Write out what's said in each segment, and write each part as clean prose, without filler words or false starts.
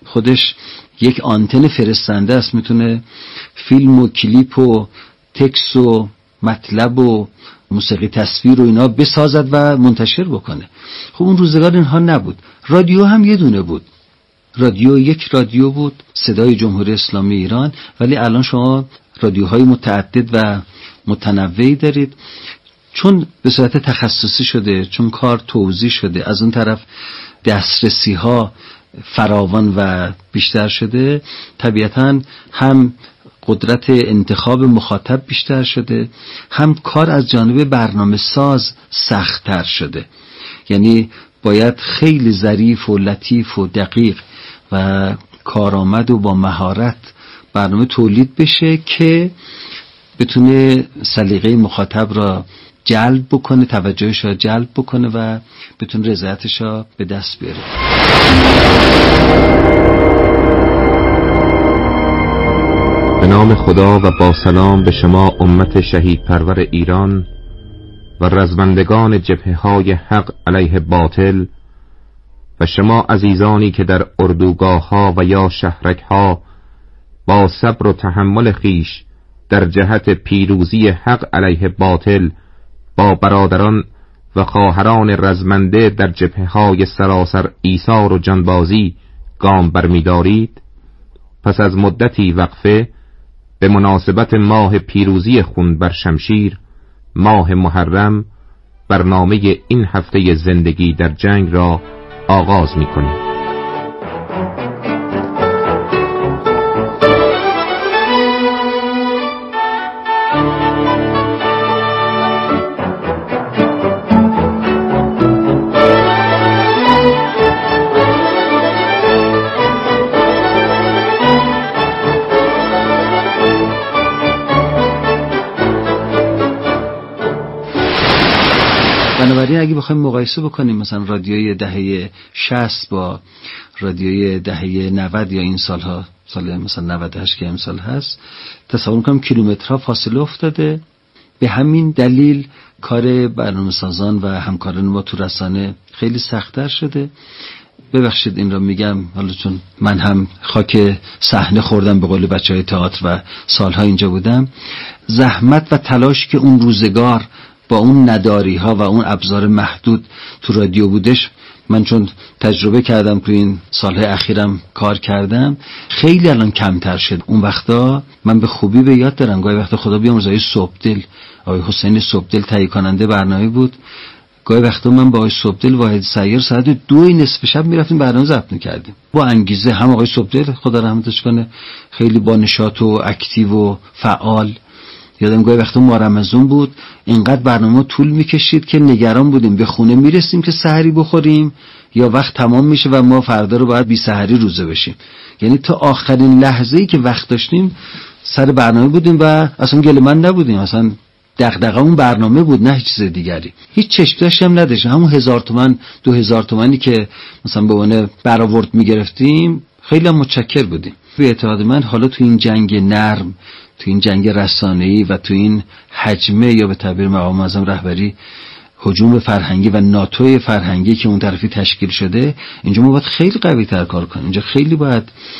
خودش یک آنتن فرستنده است، میتونه فیلم و کلیپ و تکست و مطلب و موسیقی تصویر و اینا بسازد و منتشر بکنه. خب اون روزگار اینها نبود. رادیو هم یه دونه بود، یک رادیو بود، صدای جمهوری اسلامی ایران. ولی الان شما رادیوهای متعدد و متنوعی دارید، چون به صورت تخصصی شده، چون کار توزیع شده، از اون طرف دسترسی ها فراوان و بیشتر شده، طبیعتاً هم قدرت انتخاب مخاطب بیشتر شده، هم کار از جانب برنامه ساز سخت‌تر شده. یعنی باید خیلی ظریف و لطیف و دقیق و کارآمد و با مهارت برنامه تولید بشه که بتونه سلیقه مخاطب را جلب بکنه، توجهش را جلب بکنه و بتونه رضایتش را به دست بیاره. به نام خدا و با سلام به شما امت شهید پرور ایران و رزمندگان جبهه‌های حق علیه باطل و شما عزیزانی که در اردوگاه‌ها و یا شهرک‌ها با صبر و تحمل خیش در جهت پیروزی حق علیه باطل با برادران و خواهران رزمنده در جبهه‌های سراسر ایثار و جانبازی گام برمی‌دارید. پس از مدتی وقفه به مناسبت ماه پیروزی خون بر شمشیر، ماه محرم، برنامه این هفته زندگی در جنگ را آغاز می‌کنیم. بنابراین اگه بخوایم مقایسه بکنیم مثلا رادیوی دهه 60 با رادیوی دهه 90 یا این سالها، سال مثلا 98 که امسال هست، تصور می‌کنم کیلومترها فاصله افتاده. به همین دلیل کار برنامه‌سازان و همکاران ما تو رسانه خیلی سخت‌تر شده. ببخشید این را میگم، حالا چون من هم خاک صحنه خوردم به قول بچهای تئاتر و سالها اینجا بودم. زحمت و تلاش که اون روزگار با اون نداری ها و اون ابزار محدود تو رادیو بودش، من چون تجربه کردم تو این سالهای اخیرم کار کردم، خیلی الان کمتر شد. اون وقتا من به خوبی به یاد دارم، گاهی وقتا خدا بیامرزه صبحدل، آقای حسین صبحدل تهیه کننده برنامه بود، گاهی وقتا من با آقای صبحدل واحد سیار ساعت 2 نصف شب میرفتیم برنامه ضبط میکردیم با انگیزه. هم آقای صبحدل خدا رحمتش کنه خیلی با نشاط و اکتیو و فعال. یادم گاهی وقتا ماه رمضان بود، اینقدر برنامه طول میکشید که نگران بودیم به خونه میرسیم که سحری بخوریم یا وقت تمام میشه و ما فردا رو باید بی سحری روزه بشیم. یعنی تا آخرین لحظه‌ای که وقت داشتیم سر برنامه بودیم و اصلا گله‌مند نبودیم، اصلا دغدغه‌مون برنامه بود، نه هیچ چیز دیگری. هیچ چشم‌داشتی هم نداشتیم. همون 1000 تومان 2000 تومانی که مثلا به عنوان برآورد میگرفتیم خیلی هم متشکر بودیم. به اعتقاد من حالا تو این جنگ نرم، تو این جنگ رسانه‌ای و تو این حجمه یا به تعبیر مقام معظم رهبری هجوم فرهنگی و ناتوی فرهنگی که اون طرفی تشکیل شده، اینجا ما باید خیلی قوی‌تر کار کنیم. اینجا خیلی باید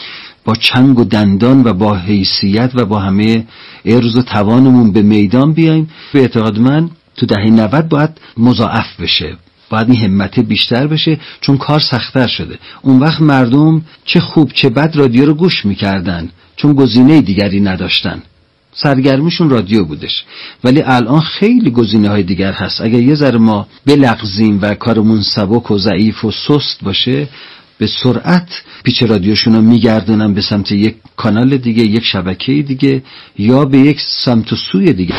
با چنگ و دندان و با حیثیت و با همه ارز و توانمون به میدان بیایم. به اعتقاد من تو دهه 90 باید مضاعف بشه، باید این همت بیشتر بشه، چون کار سخت‌تر شده. اون وقت مردم چه خوب چه بد رادیو رو گوش می‌کردن، چون گزینه دیگری نداشتن، سرگرمیشون رادیو بودش. ولی الان خیلی گزینه‌های دیگر هست. اگر یه ذره ما بلغزیم و کارمون سبک و ضعیف و سست باشه، به سرعت پیچ رادیوشون رو میگردونن به سمت یک کانال دیگه، یک شبکه دیگه، یا به یک سمت و سوی دیگه.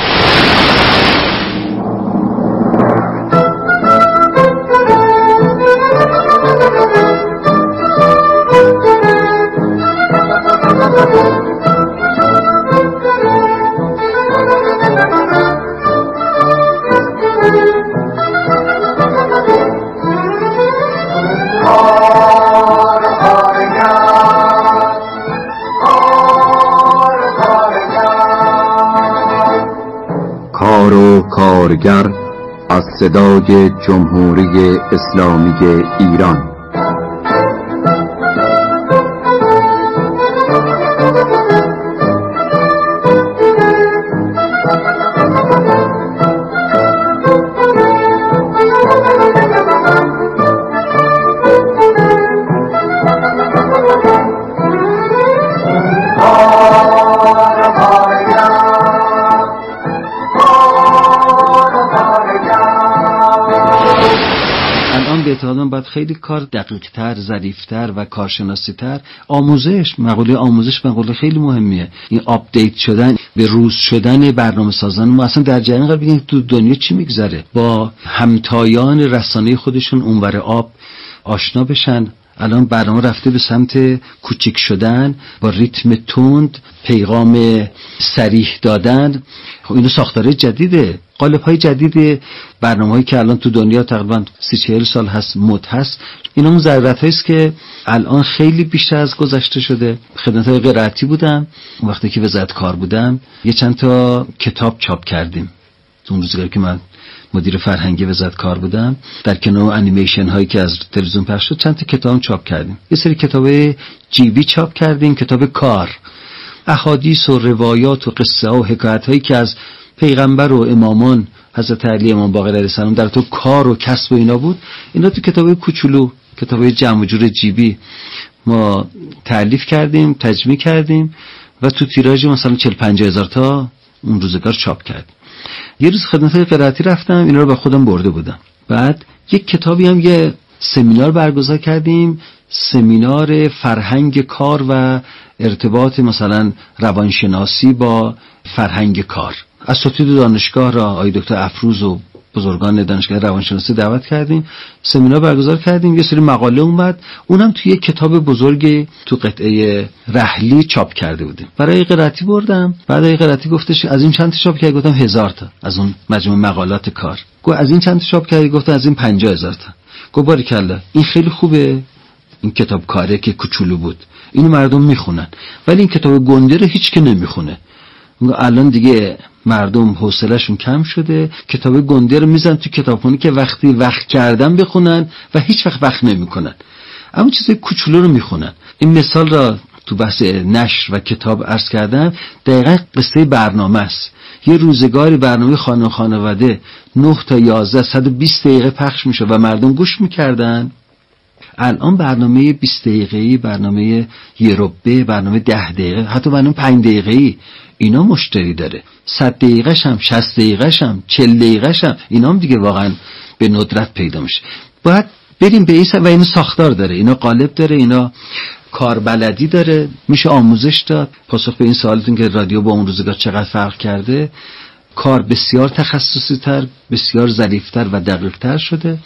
کارگر از صدای جمهوری اسلامی ایران. خیلی کار دقیق‌تر، ظریف‌تر و کارشناسی‌تر. مقوله آموزش مقوله خیلی مهمیه. این آپدیت شدن، به روز شدن برنامه‌سازان ما اصلا در جریان قرار بگیرن تو دنیا چی میگذره، با همتایان رسانه خودشون اونور آب آشنا بشن. الان برنامه رفته به سمت کوچیک شدن، با ریتم تند، پیغام صریح دادن. خب اینو ساختار جدیده، قالب‌های جدید برنامه‌هایی که الان تو دنیا تقریبا 30-40 سال هست مد هست. اینا اون ضرورت‌هایی است که الان خیلی بیشتر از گذشته شده. خدمت‌های قرائتی بودم وقتی که وزارت کار بودم، یه چند تا کتاب چاپ کردیم. اون روزگاری که من مدیر فرهنگی وزارت کار بودم، در کنار انیمیشن هایی که از تلویزیون پخش شد چند تا کتاب چاپ کردیم. یه سری کتاب جیبی چاپ کردیم، کتاب کار، احادیث و روایات و قصه ها و حکایت هایی که از پیغمبر و امامان، حضرت علی امام باقر علیه السلام در تو کار و کسب و اینا بود. اینا تو کتاب کوچولو، کتاب جمع و جور جیبی ما تألیف کردیم، تجمیع کردیم و تو تیراژ مثلا 40-50 هزار تا اون روزگار چاپ کردیم. یه روز خدمت قرائتی رفتم، اینا رو با خودم برده بودم. بعد یک کتابی هم یه سمینار برگزار کردیم، سمینار فرهنگ کار و ارتباط مثلا روانشناسی با فرهنگ کار. اساتید دانشگاه را آقای دکتر افروز و بزرگان دانشگاه روانشناسی دعوت کردیم، سمینار برگزار کردیم، یه سری مقاله اومد، اونم توی یک کتاب بزرگی تو قطعه رحلی چاپ کرده بودیم. برای قرائتی بردم، بعد قرائتی گفتش از این چند تا چاپ کردی؟ گفتم 1000 تا از اون مجموعه مقالات کار. گفت از این چند تا چاپ کردی؟ گفتم از این 50,000 تا. گفت باریکلا، این خیلی خوبه، این کتاب کاره که کوچولو بود اینو مردم میخونن، ولی این کتاب گنده رو هیچ کی نمیخونه. الان دیگه مردم حوصله‌شون کم شده، کتاب گنده رو میزنن تو کتابخونه که وقتی وقت کردن بخونن و هیچ وقت نمیکنن، اما چیز کوچولو رو میخونن. این مثال را تو بحث نشر و کتاب عرض کردم، دقیقاً قصه برنامه است. یه روزگاری برنامه خانه و خانواده 9 تا 11 120 دقیقه پخش میشه و مردم گوش میکردن. الان برنامه 20 دقیقه‌ای، برنامه یه ربع، برنامه 10 دقیقه، حتی برنامه 5 دقیقه‌ای اینا مشتری داره. 100 دقیقه‌ش هم، 60 دقیقه‌ش هم، 40 دقیقه‌ش هم، اینا هم دیگه واقعا به ندرت پیدا میشه. باید بریم به این و اینا ساختار داره، اینا قالب داره، اینا کاربلدی داره، میشه آموزش داد. پاسخ به این سوالتون که رادیو با اون روزگار چقدر فرق کرده، کار بسیار تخصصی تر، بسیار ظریف‌تر و دقیق‌تر شده.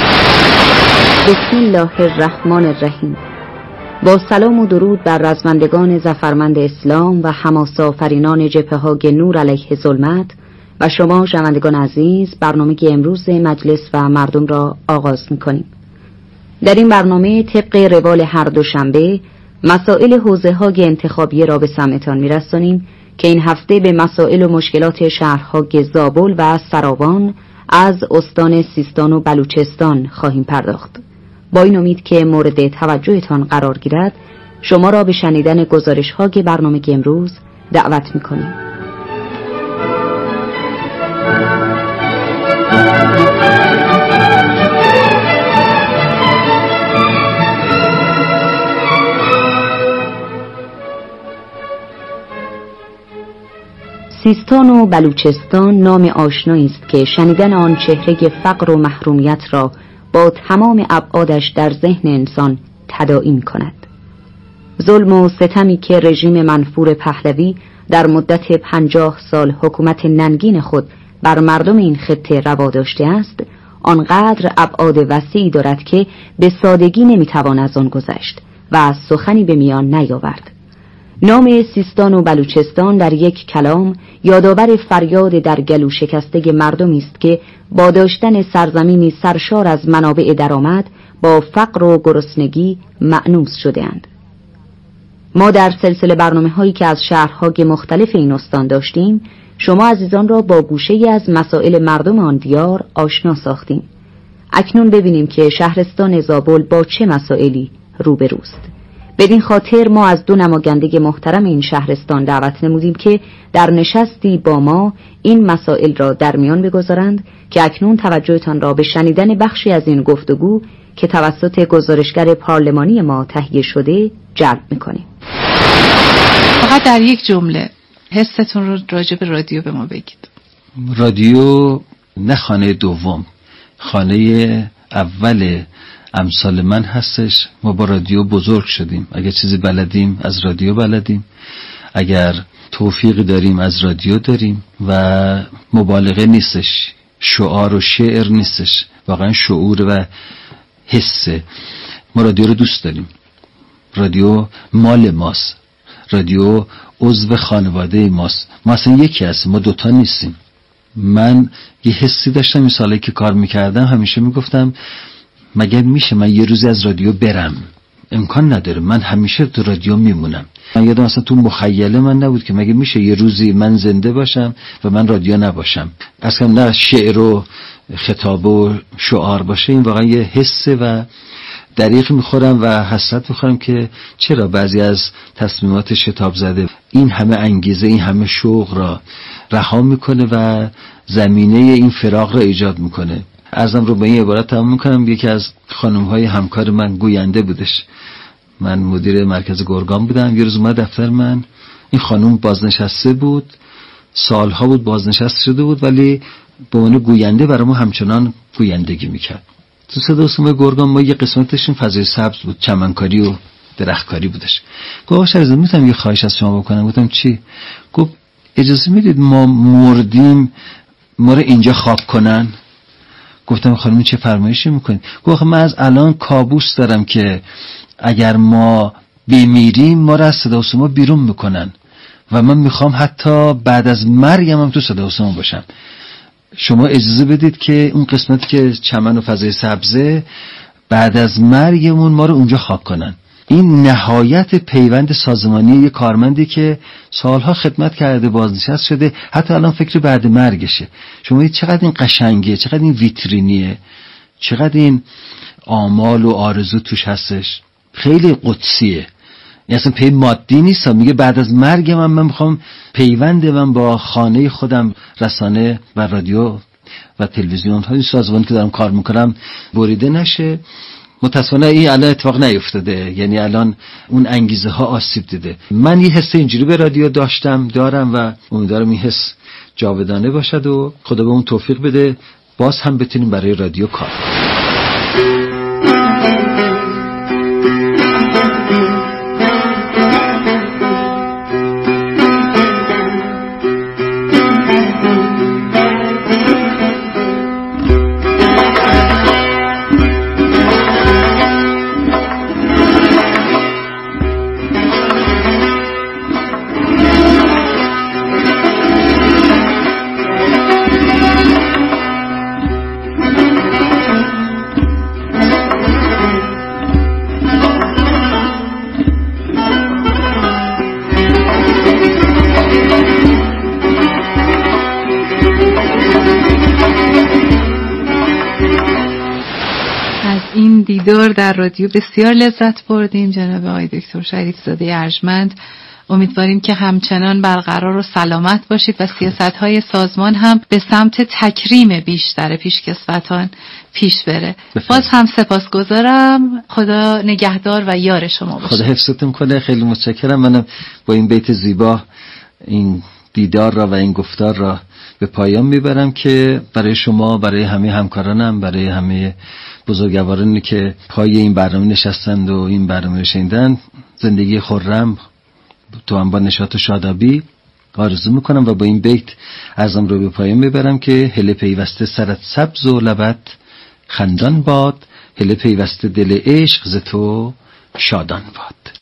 بسم الله الرحمن الرحیم. با سلام و درود بر رزمندگان ظفرمند اسلام و حماسه‌آفرینان جبهه‌های نور علیه ظلمت و شما شنوندگان عزیز، برنامه امروز مجلس و مردم را آغاز می‌کنیم. در این برنامه طبق روال هر دوشنبه مسائل حوزه‌های انتخابی را به سمعتان می‌رسانیم که این هفته به مسائل و مشکلات شهرهای زابل و سراوان از استان سیستان و بلوچستان خواهیم پرداخت. با این امید که مورد توجهتان قرار گیرد، شما را به شنیدن گزارش‌های برنامه امروز دعوت می‌کنیم. سیستان و بلوچستان نام آشنایی است که شنیدن آن چهره فقر و محرومیت را با تمام ابعادش در ذهن انسان تداعی می‌کند. ظلم و ستمی که رژیم منفور پهلوی در مدت 50 سال حکومت ننگین خود بر مردم این خطه روا داشته است، آنقدر ابعاد وسیعی دارد که به سادگی نمی‌توان از آن گذشت و سخنی به میان نیاورد. نام سیستان و بلوچستان در یک کلام یادآور فریاد در گلو شکسته مردمی است که با داشتن سرزمینی سرشار از منابع درآمد با فقر و گرسنگی مأنوس شده‌اند. ما در سلسله برنامه‌هایی که از شهرهای مختلف این استان داشتیم، شما عزیزان را با گوشه‌ای از مسائل مردم آن دیار آشنا ساختیم. اکنون ببینیم که شهرستان زابل با چه مسائلی روبروست. بدین خاطر ما از دو نماینده محترم این شهرستان دعوت نمودیم که در نشستی با ما این مسائل را در میان بگذارند که اکنون توجهتان را به شنیدن بخشی از این گفتگو که توسط گزارشگر پارلمانی ما تهیه شده جلب می‌کنیم. فقط در یک جمله حستون رو راجع به رادیو به ما بگید. رادیو نه خانه دوم، خانه اول امثال من هستش. ما با رادیو بزرگ شدیم. اگر چیزی بلدیم از رادیو بلدیم، اگر توفیقی داریم از رادیو داریم و مبالغه نیستش، شعار و شعر نیستش، واقعا شعور و حسه. ما رادیو رو دوست داریم. رادیو مال ماست، رادیو عضو خانواده ماست. ما اصلا یکی هستیم، ما دوتا نیستیم. من یه حسی داشتم این سالایی که کار میکردم، همیشه میگفتم مگر میشه من یه روزی از رادیو برم؟ امکان نداره، من همیشه تو رادیو میمونم. من یادم اصلا تو مخیله من نبود که مگه میشه یه روزی من زنده باشم و من رادیو نباشم. اصلا نه شعر و خطاب و شعار باشه، این واقعا یه حسه و دریغ میخورم و حسرت میخورم که چرا بعضی از تصمیمات شتاب زده این همه انگیزه، این همه شوق را رها میکنه و زمینه این فراق را ایجاد میکنه. ازم رو به این عبارت تمام میکنم. یکی از خانمهای همکار من گوینده بودش. من مدیر مرکز گرگان بودم. یه روز اومد دفتر من، این خانم بازنشسته بود، سالها بود بازنشسته شده بود، ولی به عنوان گوینده برای ما همچنان گویندگی میکرد. تو صدا و سیمای گرگان ما یه قسمتش این فضای سبز بود، چمنکاری و درختکاری بودش. گفت آقا شهریزاد میتونم یه خواهش از شما بکنم؟ گفتم چی؟ گفت اجازه میدید ما مردیم ما رو اینجا خواب کنن؟ گفتم خانم چه فرمایشی میکنید؟ گفت من از الان کابوس دارم که اگر ما بمیریم ما رو از صدا و سیما بیرون میکنن و من میخوام حتی بعد از مرگم هم تو صدا و سیما باشم. شما اجازه بدید که اون قسمتی که چمن و فضای سبزه بعد از مرگمون ما رو اونجا خاک کنن. این نهایت پیوند سازمانی یک کارمندی که سالها خدمت کرده، بازنشسته شده، حتی الان فکر بعد مرگشه. شما چقدر این قشنگه، چقدر این ویترینیه، چقدر این آمال و آرزو توش هستش. خیلی قدسیه. این اصلا پی مادی نیست. میگه بعد از مرگ من میخوام پیوند من با خانه خودم، رسانه و رادیو و تلویزیون های سازمانی که دارم کار میکنم بریده نشه. متاسفانه این الان اتفاق نیفتاده. یعنی الان اون انگیزه ها آسیب دیده. من یه حس اینجوری به رادیو دارم و امیدوارم این حس جاودانه باشد و خدا به اون توفیق بده باز هم بتونیم برای رادیو کار کنیم. دیدار در رادیو بسیار لذت بردیم. جناب آقای دکتر شریفزاده ارجمند، امیدواریم که همچنان برقرار و سلامت باشید و سیاست‌های سازمان هم به سمت تکریم بیشتر پیشکسوتان پیش بره. باز هم سپاسگزارم. خدا نگهدار و یار شما باشه. خدا حفظتون کنه. خیلی متشکرم. منم با این بیت زیبا این دیدار را و این گفتار را به پایان میبرم که برای شما، برای همه همکارانم، برای همه بزرگوارانی که پای این برنامه نشستند و این برنامه رو شنیدن، زندگی خرم تو هم با نشاط و شادابی آرزو میکنم و با این بیت ازم رو به پایان میبرم که هله پیوسته سرت سبز و لبت خندان باد، هله پیوسته دل عشق ز تو شادان باد.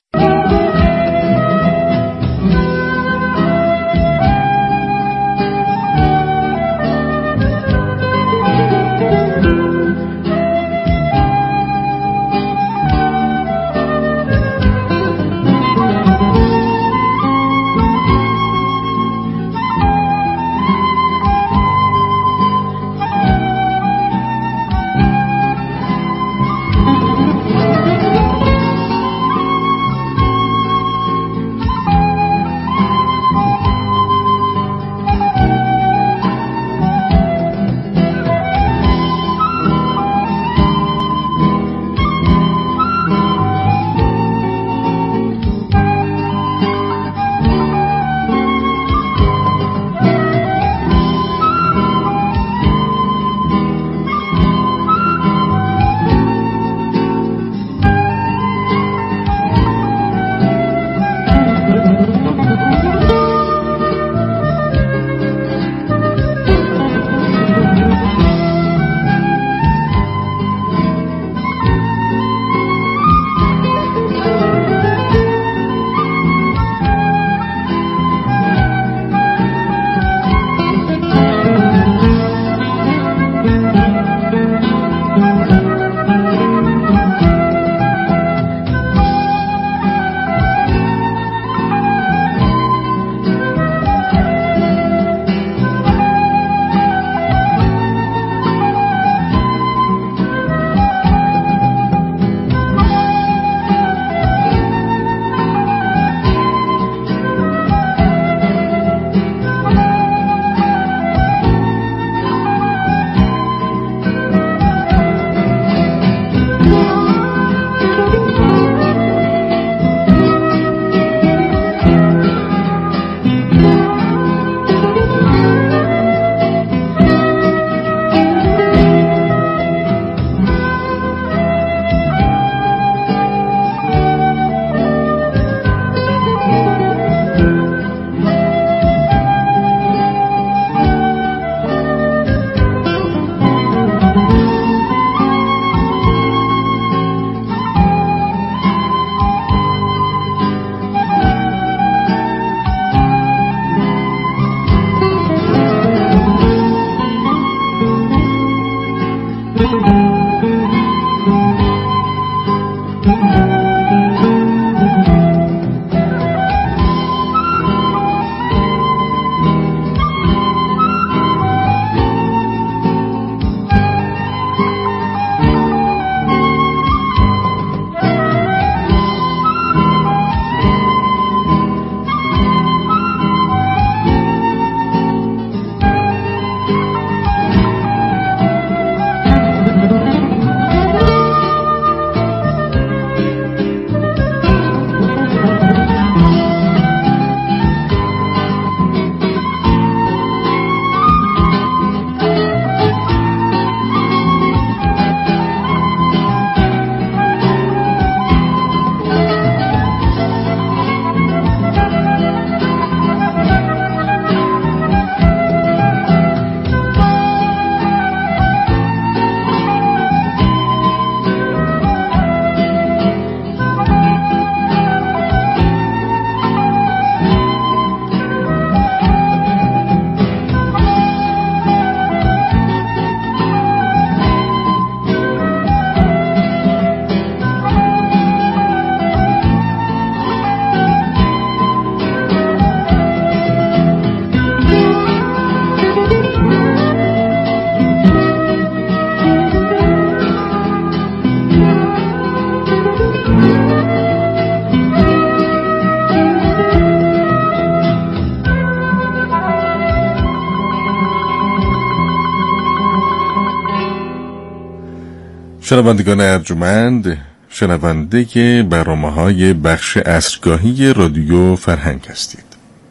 شنوندگان ارجمند، شنونده برنامه‌های بخش عصرگاهی رادیو فرهنگ هستید.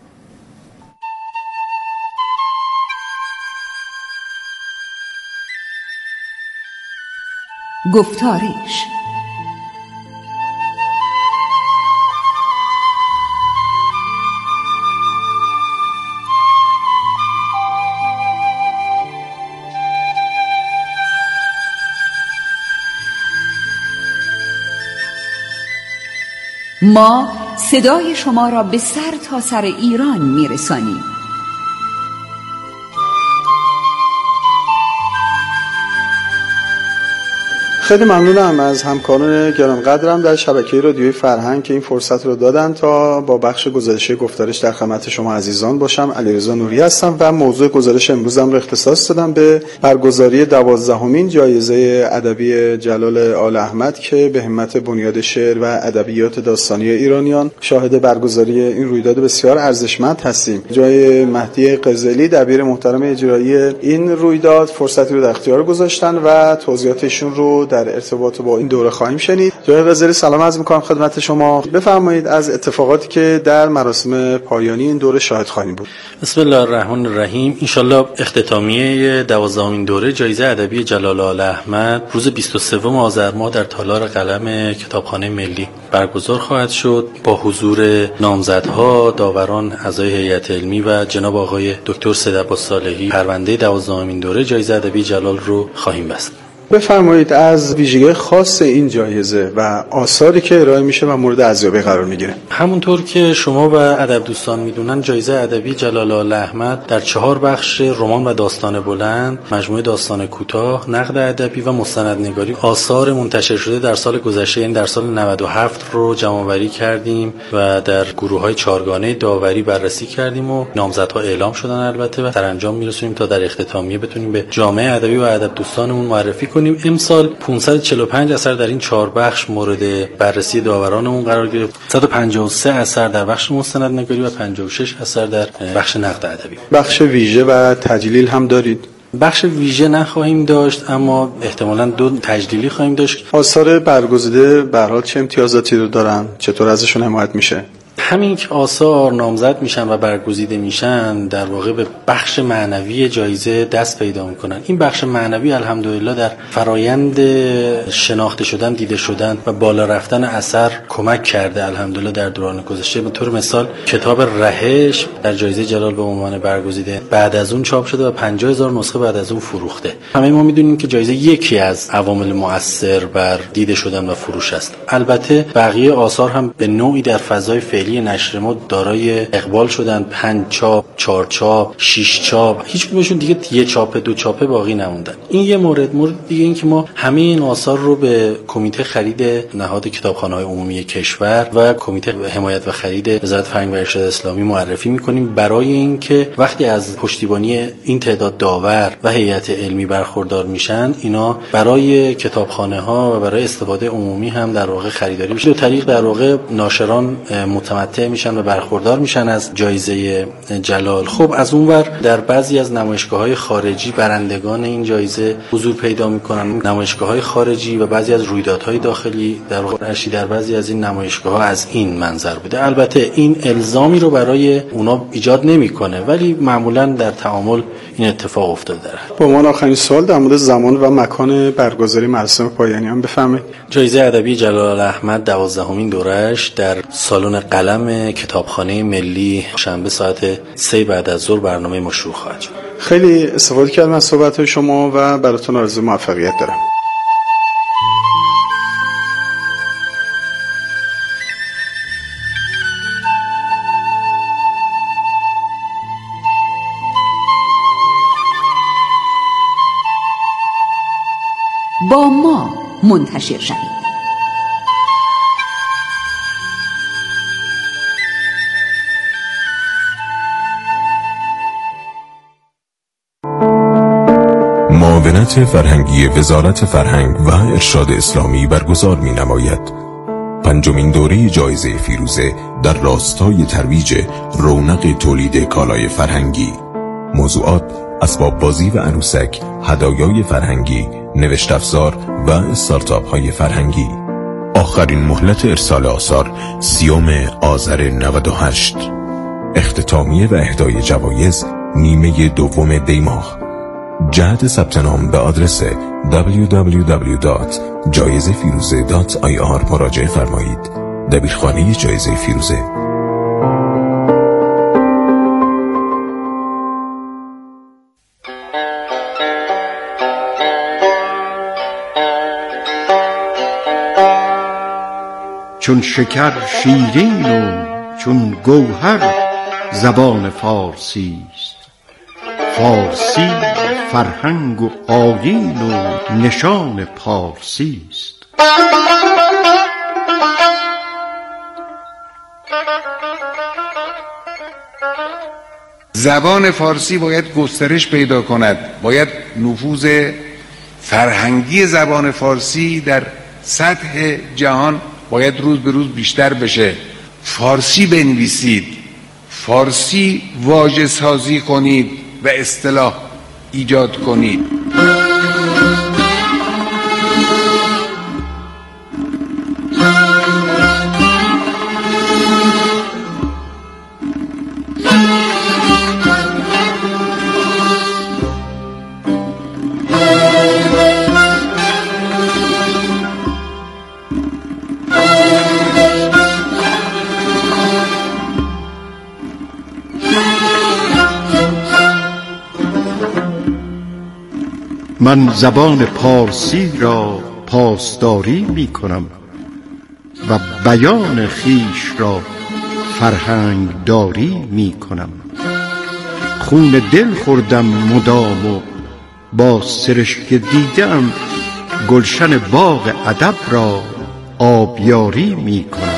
گفتارش ما صدای شما را به سر تا سر ایران میرسانیم. خیلی ممنونم از همکاران گرانقدرم در شبکه رادیوی فرهنگ که این فرصت رو دادن تا با بخش گزارش گفتارش در خدمت شما عزیزان باشم. علیرضا نوری هستم و موضوع گزارش امروزم رو اختصاص دادم به برگزاری 12مین جایزه ادبی جلال آل احمد که به همت بنیاد شعر و ادبیات داستانی ایرانیان شاهد برگزاری این رویداد بسیار ارزشمند هستیم. جای مهدی قزلی دبیر محترم اجرایی این رویداد فرصتی رو در اختیار گذاشتن و توضیحاتشون رو در ارتباط با این دوره خواهیم شنید. جناب قزلی سلام عرض می‌کنم خدمت شما. بفرمایید از اتفاقاتی که در مراسم پایانی این دوره شاهد خواهیم بود. بسم الله الرحمن الرحیم. ان شاءالله اختتامیه 12مین دوره جایزه ادبی جلال آل احمد روز 23 آذر ماه در تالار قلم کتابخانه ملی برگزار خواهد شد با حضور نامزدها، داوران، اعضای هیئت علمی و جناب آقای دکتر سید عباس صالحی. پرونده 12مین دوره جایزه ادبی جلال رو خواهیم بست. بفرمایید از ویژگی خاص این جایزه و آثاری که ارائه میشه و مورد ارزیابی قرار میگیره. همونطور که شما و ادب دوستان میدونن جایزه ادبی جلال آل احمد در 4 بخش رمان و داستان بلند، مجموعه داستان کوتاه، نقد ادبی و مستندنگاری آثار منتشر شده در سال گذشته، یعنی در سال 97 رو جمع‌آوری کردیم و در گروه‌های 4گانه داوری بررسی کردیم و نامزدها اعلام شدن البته و سرانجام میرسونیم تا در اختتامیه بتونیم به جامعه ادبی و ادب دوستانمون معرفی کنیم. امسال 545 اثر در این 4 بخش مورد بررسی داورانمون قرار گرفت. 153 اثر در بخش مستندنگاری و 56 اثر در بخش نقد ادبی. بخش ویژه و تجلیل هم دارید؟ بخش ویژه نخواهیم داشت، اما احتمالاً 2 تجلیلی خواهیم داشت. آثار برگزیده به هر حال چه امتیازاتی رو دارن؟ چطور ازشون حمایت میشه؟ همین که آثار نامزد میشن و برگزیده میشن در واقع به بخش معنوی جایزه دست پیدا میکنن. این بخش معنوی الحمدلله در فرایند شناخته شدن، دیده شدن و بالا رفتن اثر کمک کرده الحمدلله در دوران گذشته. به طور مثال کتاب رهش در جایزه جلال به عنوان برگزیده بعد از اون چاپ شده و 50,000 نسخه بعد از اون فروخته. همه ما میدونیم که جایزه یکی از عوامل مؤثر بر دیده شدن و فروش است. البته بقیه آثار هم به نوعی در فضای فعلی نشر ما دارای اقبال شدن. 5 چاپ، 4 چاپ، 6 چاپ، هیچ کدومشون دیگه 1 چاپ 2 چاپه باقی نموندن. این یه مورد دیگه این که ما همه این آثار رو به کمیته خرید نهاد کتابخانه‌های عمومی کشور و کمیته حمایت و خرید وزارت فرهنگ و ارشاد اسلامی معرفی می‌کنیم برای اینکه وقتی از پشتیبانی این تعداد داور و هیئت علمی برخوردار میشن، اینا برای کتابخانه‌ها و برای استفاده عمومی هم در واقع خریداری بشه. دو طریق در واقع ناشران متمتع میشن و برخوردار میشن از جایزه جلال. خب از اونور در بعضی از نمایشگاه‌های خارجی برندگان این جایزه حضور پیدا میکنن. نمایشگاه‌های خارجی و بعضی از رویدادهای داخلی در واقع در بعضی از این نمایشگاه‌ها از این منظر بوده. البته این الزامی رو برای اونا ایجاد نمیکنه، ولی معمولا در تعامل این اتفاق افتاده داره. با من آخرین سوال در مورد زمان و مکان برگزاری مراسم پایانی هم بفرمایید. جایزه ادبی جلال احمد 12مین دوره‌اش در سالن قلم کتابخانه ملی شنبه ساعت 3 بعد از ظهر برنامه مشروع خواهد شد. خیلی استفاده کردم از صحبت‌های شما و براتون آرزوی موفقیت دارم. با ما منتشر شوید. معاونت فرهنگی وزارت فرهنگ و ارشاد اسلامی برگزار می‌نماید. 5مین دوره جایزه فیروزه در راستای ترویج رونق تولید کالای فرهنگی. موضوعات اسباب بازی و عروسک، هدایای فرهنگی، نوشت افزار و استارتاپ های فرهنگی. آخرین مهلت ارسال آثار 30 آذر 98. اختتامیه و اهدای جوایز نیمه دوم دیماه. جهت ثبت نام به آدرس www.jaizefiruze.ir مراجعه فرمایید. دبیرخانه جایزه فیروزه. چون شکر شیرین و چون گوهر زبان فارسی است. فارسی فرهنگ و آیین و نشان پارسی است. زبان فارسی باید گسترش پیدا کند، باید نفوذ فرهنگی زبان فارسی در سطح جهان باید روز به روز بیشتر بشه. فارسی بنویسید، فارسی واژه سازی کنید و اصطلاح ایجاد کنید. من زبان پارسی را پاسداری می کنم و بیان خیش را فرهنگ داری می کنم. خون دل خوردم مدام و با سرشک دیدم گلشن باغ ادب را آبیاری می کنم.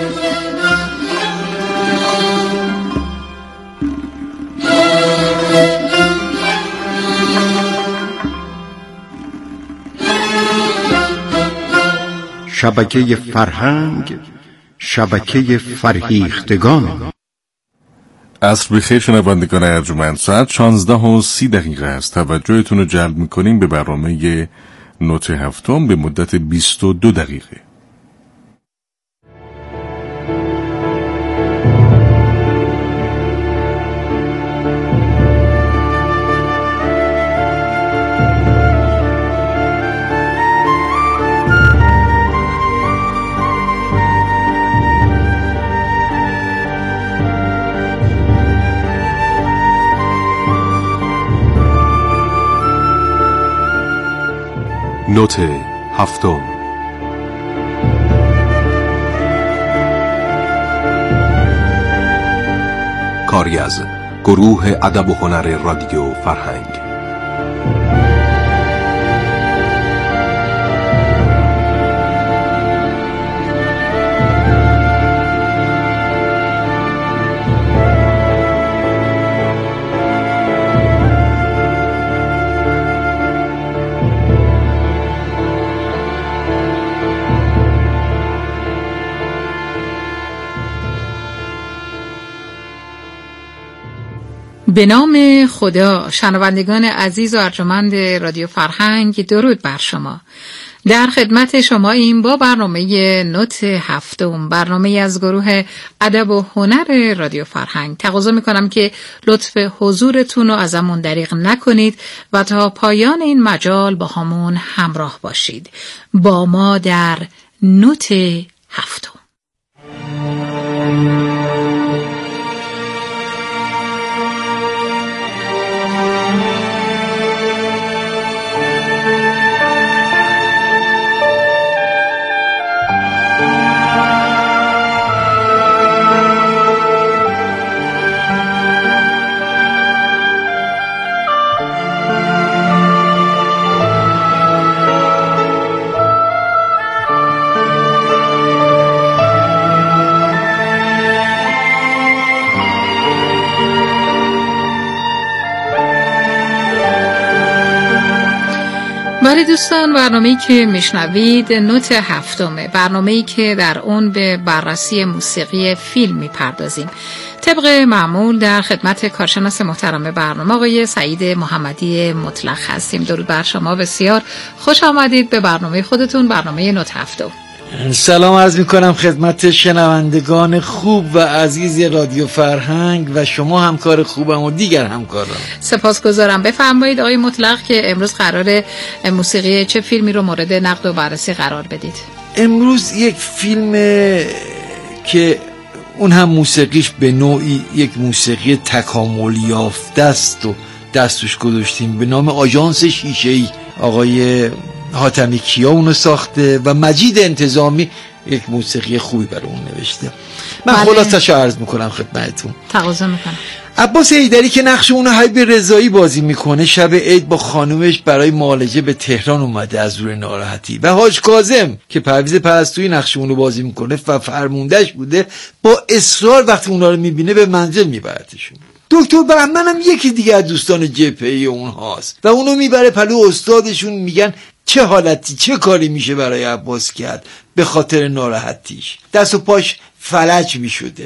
شبکه فرهنگ، شبکه فرهیختگان. عصر بخیر شنوندگان ارجمند، ساعت 16:30 است. توجهتون رو جلب میکنیم به برنامه نوت هفتم به مدت 22 دقیقه. نوت هفتم. کاری از گروه ادب و هنر رادیو فرهنگ. به نام خدا. شنوندگان عزیز و ارجمند رادیو فرهنگ، درود بر شما. در خدمت شما این با برنامه نوت هفتم، برنامه از گروه ادب و هنر رادیو فرهنگ. تقاضا میکنم که لطف حضورتون رو ازمون دریغ نکنید و تا پایان این مجال با همون همراه باشید. با ما در نوت هفتم. بله دوستان، برنامه‌ای که میشنوید نوت هفتمه، برنامه‌ای که در اون به بررسی موسیقی فیلم میپردازیم. طبق معمول در خدمت کارشناس محترم برنامه آقای سعید محمدی مطلق هستیم. درود بر شما، بسیار خوش آمدید به برنامه خودتون، برنامه نوت هفتم. سلام عرض میکنم خدمت شنوندگان خوب و عزیز رادیو فرهنگ و شما همکار خوبم و دیگر همکاران. سپاسگزارم. بفرمایید آقای مطلق که امروز قراره موسیقی چه فیلمی رو مورد نقد و بررسی قرار بدید؟ امروز یک فیلم که اون هم موسیقیش به نوعی یک موسیقی تکامل یافته است و دستش گذاشتیم، به نام آژانس شیشه‌ای. آقای حاتمی کیا اونو ساخته و مجید انتظامی یک موسیقی خوبی برای اون نوشته. من خلاصش عرض میکنم خدمتتون. تقاضا میکنم. عباس حیدری که نقش اونو حبیب رضایی بازی میکنه، شب عید با خانومش برای معالجه به تهران اومده از روی ناراحتی، و حاج کاظم که پرویز پرستویی نقش اونو بازی میکنه و فرموندهش بوده، با اصرار وقتی اونا رو میبینه به منزل میبرتشون. دکتر بهمن هم یکی دیگه از دوستان جبهه‌ای اونهاست و اونو میبره پلو استادشون، میگن چه حالتی چه کاری میشه برای عباس کرد به خاطر ناراحتیش، دست و پاش فلج میشده.